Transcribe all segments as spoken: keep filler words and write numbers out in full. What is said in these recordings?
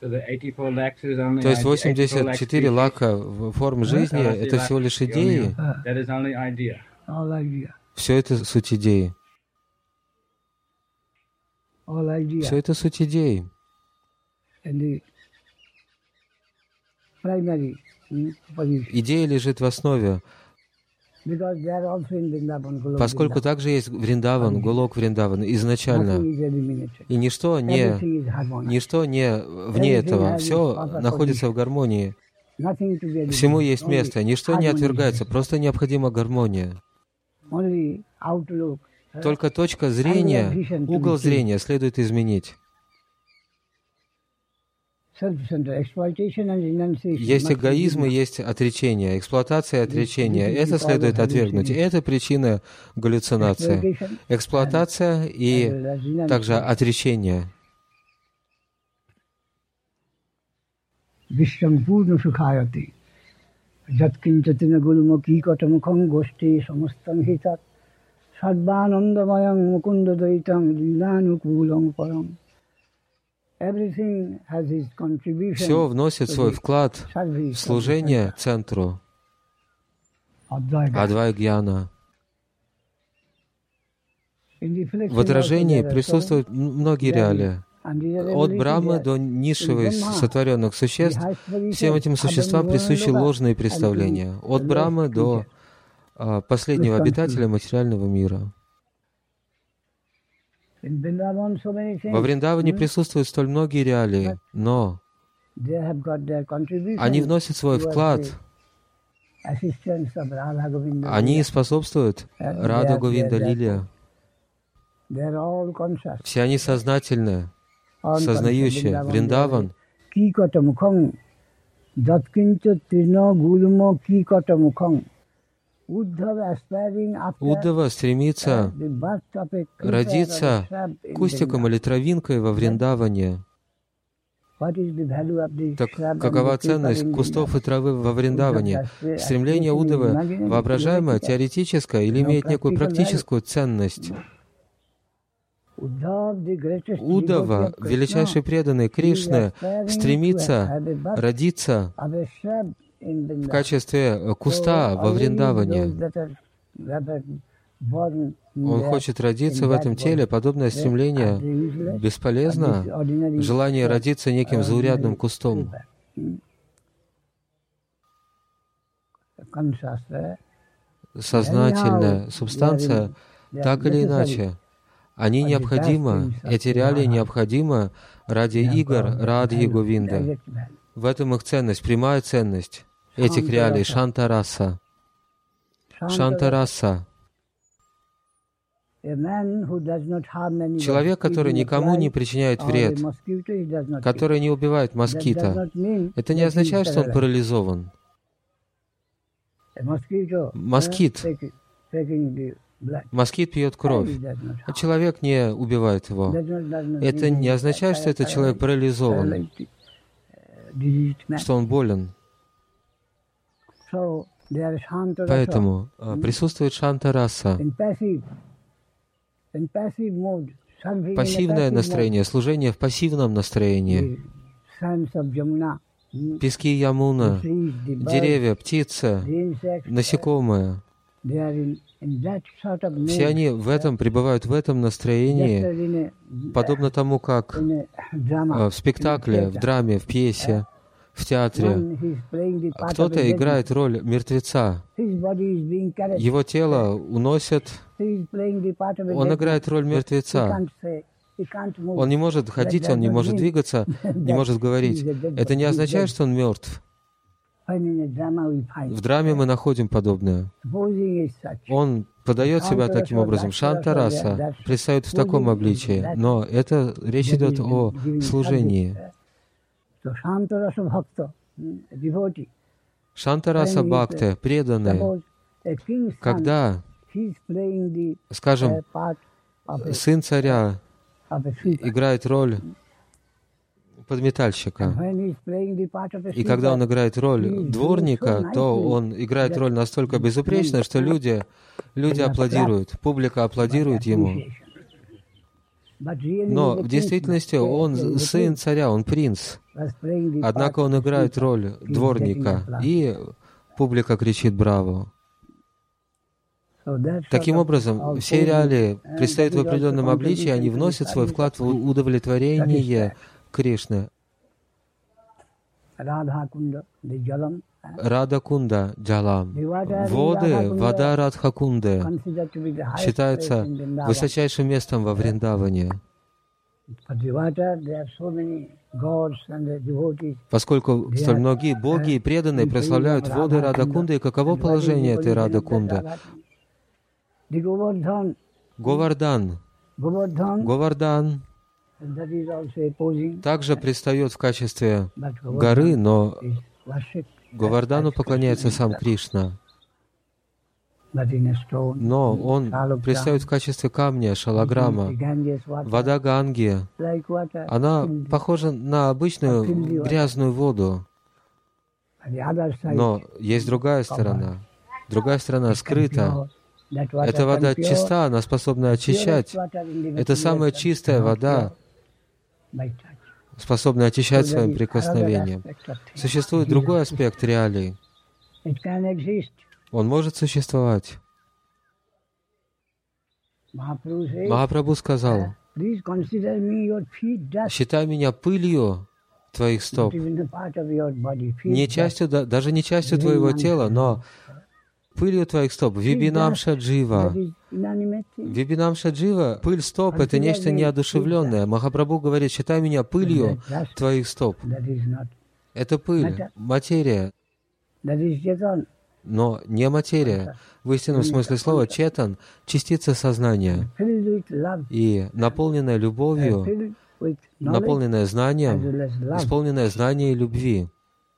То есть восемьдесят четыре лака форм жизни — это всего лишь идеи? Все это суть идеи. Все это суть идеи. Идея лежит в основе, поскольку также есть Вриндаван, Голок Вриндаван изначально. И ничто не, ничто не вне этого. Все находится в гармонии. Всему есть место. Ничто не отвергается. Просто необходима гармония. Только точка зрения, угол зрения следует изменить. Есть эгоизм и есть отречение, эксплуатация и отречение. Это следует отвергнуть. Это причина галлюцинации. Эксплуатация и также отречение. Все вносит свой вклад в служение центру Адвай-гьяна. В отражении присутствуют многие реалии. От Брахмы до низшего из сотворенных существ всем этим существам присущи ложные представления. От Брахмы до а, последнего обитателя материального мира. Во Вриндаване присутствуют столь многие реалии, но они вносят свой вклад, они способствуют Рада Говинда Лиле. Все они сознательны, сознающие. Вриндаван Уддхава стремится родиться кустиком или травинкой во Вриндаване. Так какова ценность кустов и травы во Вриндаване? Стремление Уддхавы воображаемое, теоретическое или имеет некую практическую ценность? Уддхава, величайший преданный Кришны, стремится родиться в качестве куста во Вриндаване. Он хочет родиться в этом теле. Подобное стремление бесполезно. Желание родиться неким заурядным кустом. Сознательная субстанция, так или иначе, они необходимы, эти реалии необходимы ради игр Радхи Говинда. В этом их ценность, прямая ценность этих реалий, Шантараса. Шантараса. Человек, который никому не причиняет вред, который не убивает москита, это не означает, что он парализован. Москит. Москит пьет кровь, а человек не убивает его. Это не означает, что этот человек парализован, что он болен. Поэтому присутствует Шантараса. Пассивное настроение, служение в пассивном настроении. Пески Ямуна, деревья, птицы, насекомые. Все они в этом пребывают в этом настроении, подобно тому, как в спектакле, в драме, в пьесе, в театре. Кто-то играет роль мертвеца. Его тело уносят. Он играет роль мертвеца. Он не может ходить, он не может двигаться, не может говорить. Это не означает, что он мертв. В драме мы находим подобное. Он подает себя таким образом. Шантараса предстает в таком обличии, но это речь идет о служении. Шантараса Бхакти, преданные, когда, скажем, сын царя играет роль подметальщика, и когда он играет роль дворника, то он играет роль настолько безупречно, что люди, люди аплодируют, публика аплодирует ему. Но в действительности он сын царя, он принц. Однако он играет роль дворника, и публика кричит «Браво!». Таким образом, все реалии предстают в определенном обличии, они вносят свой вклад в удовлетворение Кришны. Радха-кунда Джалам. Воды, вода Радха-кунды считается высочайшим местом во Вриндаване. Поскольку столь многие боги и преданные прославляют воды Радха-кунды, и каково положение этой Радха-кунды? Говардан. Говардан также предстает в качестве горы, но Говардану поклоняется сам Кришна. Но он предстает в качестве камня, шалаграма. Вода Ганги, она похожа на обычную грязную воду. Но есть другая сторона. Другая сторона скрыта. Эта вода чиста, она способна очищать. Это самая чистая вода, способная очищать своим прикосновением. Существует другой аспект реалий. Он может существовать. Махапрабху сказал: «Считай меня пылью твоих стоп, не частью, даже не частью твоего тела, но пылью твоих стоп, вибинамша джива». Вибинамша джива, пыль стоп — это нечто неодушевленное. Махапрабху говорит: считай меня пылью твоих стоп. Это пыль, материя, но не материя. В истинном смысле слова четан — частица сознания. И наполненная любовью, наполненная знанием, исполненная знания и любви.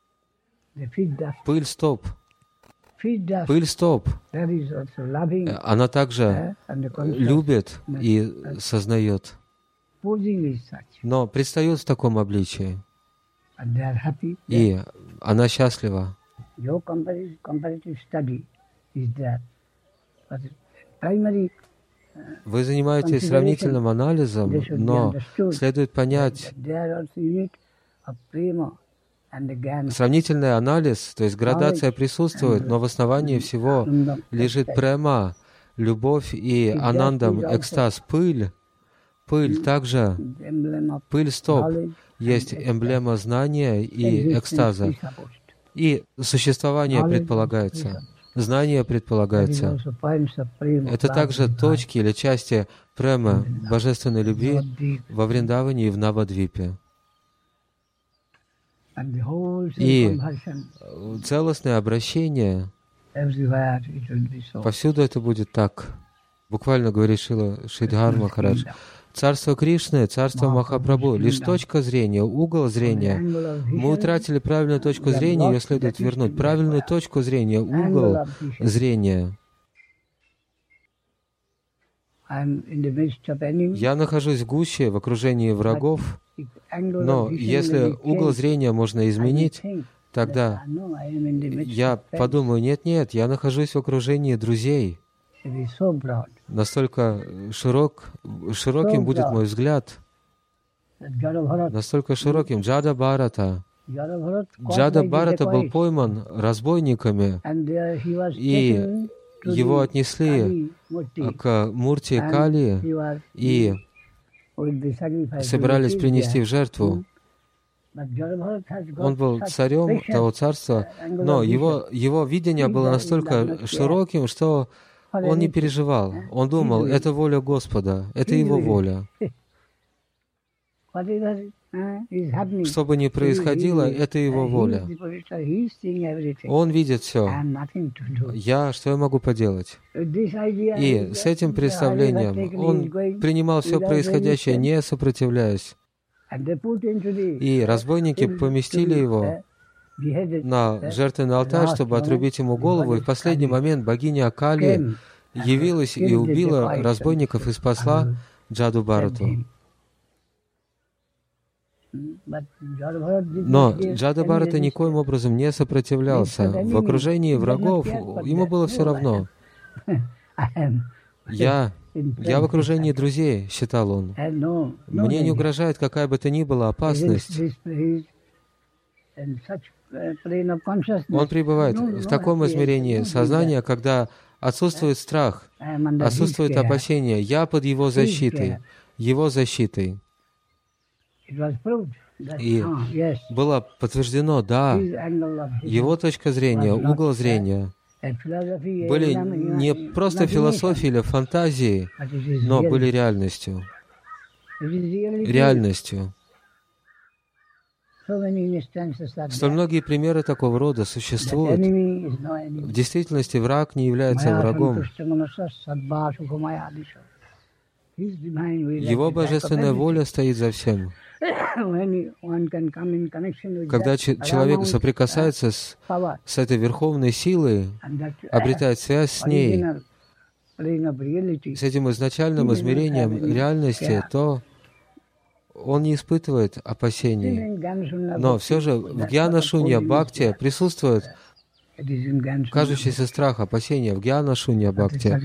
Пыль стоп. Пыль стоп. Она также любит и сознает, но предстает в таком обличии. И она счастлива. Вы занимаетесь сравнительным анализом, но следует понять, сравнительный анализ, то есть градация присутствует, но в основании всего лежит према, любовь и анандам, экстаз, пыль. Пыль также, пыль стоп, есть эмблема знания и экстаза. И существование предполагается, знание предполагается. Это также точки или части премы, божественной любви во Вриндаване и в Навадвипе. И целостное обращение, повсюду это будет так. Буквально говорит Шрила Шридхар Махарадж: царство Кришны, царство Махапрабху — лишь точка зрения, угол зрения. Мы утратили правильную точку зрения, ее следует вернуть. Правильную точку зрения, угол зрения. Я нахожусь в гуще, в окружении врагов, но если угол зрения можно изменить, тогда я подумаю: нет-нет, я нахожусь в окружении друзей. Настолько широк, широким будет мой взгляд, настолько широким. Джада Бхарата. Джада Бхарата был пойман разбойниками, и его отнесли к Мурти Кали и собирались принести в жертву. Он был царем того царства, но его, его видение было настолько широким, что он не переживал. Он думал: это воля Господа, это Его воля. Что бы ни происходило, это Его воля. Он видит все. Я, что я могу поделать? И с этим представлением он принимал все происходящее, не сопротивляясь. И разбойники поместили его на жертвенный алтарь, чтобы отрубить ему голову, и в последний момент богиня Акали явилась и убила разбойников и спасла Джаду Бхарату. Но Джада Бхарата никоим образом не сопротивлялся. В окружении врагов ему было все равно. Я, я в окружении друзей, считал он. Мне не угрожает какая бы то ни была опасность. Он пребывает в таком измерении сознания, когда отсутствует страх, отсутствует опасение. Я под Его защитой, Его защитой. И было подтверждено, да, Его точка зрения, угол зрения были не просто философией или фантазией, но были реальностью. Реальностью. Столь многие примеры такого рода существуют. В действительности враг не является врагом. Его божественная воля стоит за всем. Когда человек соприкасается с, с этой верховной силой, обретает связь с ней, с этим изначальным измерением реальности, то он не испытывает опасений. Но все же в гьяна-шунья бхакти присутствует кажущийся страх, опасения в гьяна-шунья бхакти.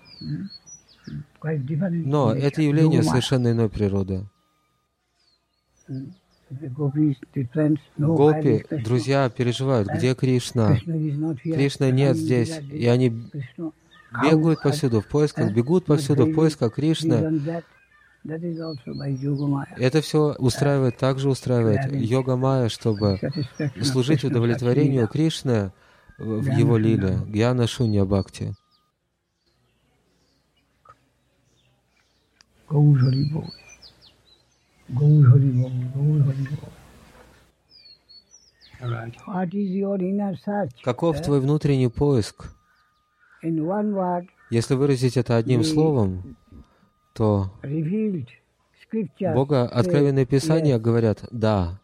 Но это явление совершенно иной природы. Гопи, друзья, переживают, где Кришна. Кришна нет здесь, и они бегают повсюду в поисках, бегут повсюду в поисках Кришны. Это все устраивает, также устраивает йога-майя, чтобы служить удовлетворению Кришны в его лиле, гьяна-шунья бхакти. Каков твой внутренний поиск? Если выразить это одним словом, то Бога откровенные Писания говорят «да».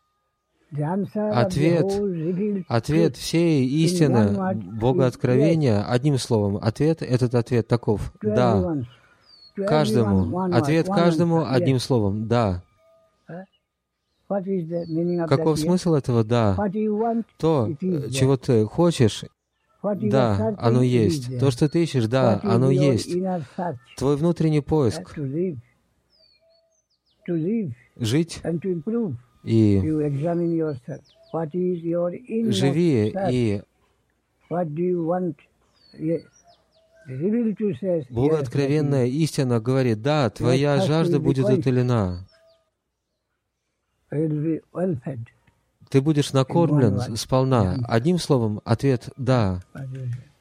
Ответ, ответ всей истины Бога откровения, одним словом, ответ, этот ответ таков «да». Каждому, ответ каждому одним словом «да». Каков смысл этого «да»? То, чего ты хочешь, да, оно есть. То, что ты ищешь, да, оно есть. Твой внутренний поиск. Жить и живи, и Богооткровенная истина говорит, да, твоя жажда будет утолена. Ты будешь накормлен сполна. Одним словом, ответ «да».